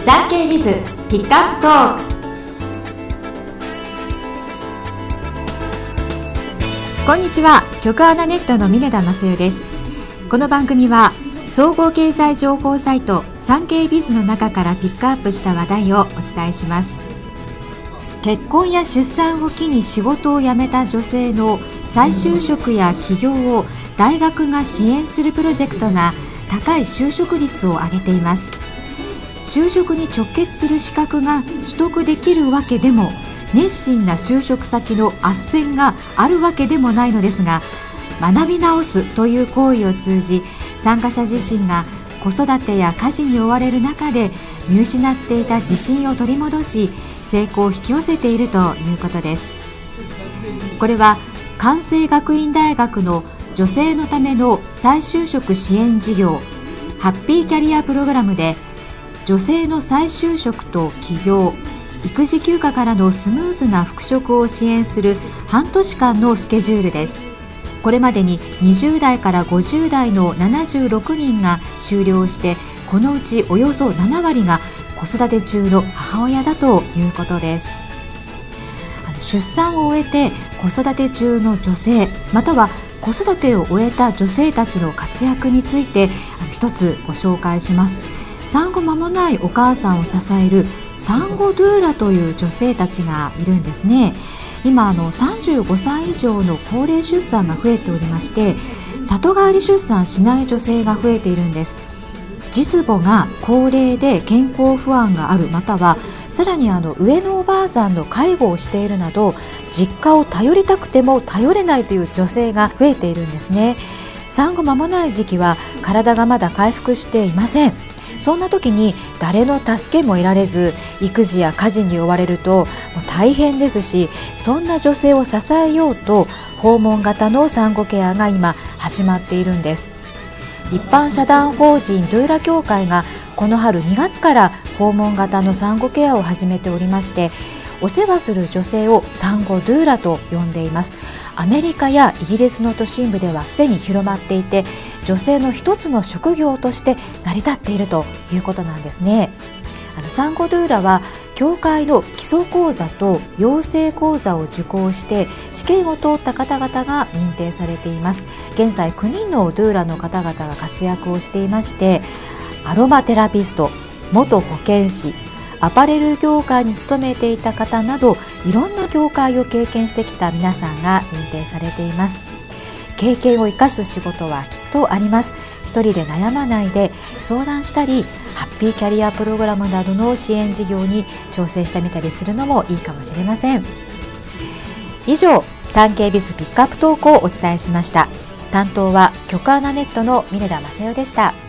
産経ビズピックアップトーク。こんにちは、局アナネットの峰田真代です。この番組は総合経済情報サイト産経ビズの中からピックアップした話題をお伝えします。結婚や出産を機に仕事を辞めた女性の再就職や起業を大学が支援するプロジェクトが高い就職率を上げています。就職に直結する資格が取得できるわけでも、熱心な就職先の斡旋があるわけでもないのですが、学び直すという行為を通じ、参加者自身が子育てや家事に追われる中で見失っていた自信を取り戻し、成功を引き寄せているということです。これは関西学院大学の女性のための再就職支援事業ハッピーキャリアプログラムで、女性の再就職と起業、育児休暇からのスムーズな復職を支援する半年間のスケジュールです。これまでに20代から50代の76人が終了して、このうちおよそ7割が子育て中の母親だということです。出産を終えて子育て中の女性、または子育てを終えた女性たちの活躍について一つご紹介します。産後間もないお母さんを支える産後ドゥーラという女性たちがいるんですね。今35歳以上の高齢出産が増えておりまして、里帰り出産しない女性が増えているんです。実母が高齢で健康不安がある、またはさらに上のおばあさんの介護をしているなど、実家を頼りたくても頼れないという女性が増えているんですね。産後間もない時期は体がまだ回復していません。そんな時に誰の助けも得られず、育児や家事に追われるともう大変ですし、そんな女性を支えようと訪問型の産後ケアが今始まっているんです。一般社団法人ドゥーラ協会がこの春2月から訪問型の産後ケアを始めておりまして、お世話する女性を産後ドゥーラと呼んでいます。アメリカやイギリスの都心部ではすでに広まっていて、女性の一つの職業として成り立っているということなんですね。産後ドゥーラは協会の基礎講座と養成講座を受講して試験を通った方々が認定されています。現在9人のドゥーラの方々が活躍をしていまして、アロマテラピスト、元保健師、アパレル業界に勤めていた方など、いろんな業界を経験してきた皆さんが認定されています。経験を生かす仕事はきっとあります。一人で悩まないで相談したり、ハッピーキャリアプログラムなどの支援事業に調整してみたりするのもいいかもしれません。以上、産経ビズピックアップトークをお伝えしました。担当は局アナネットの峰田真代でした。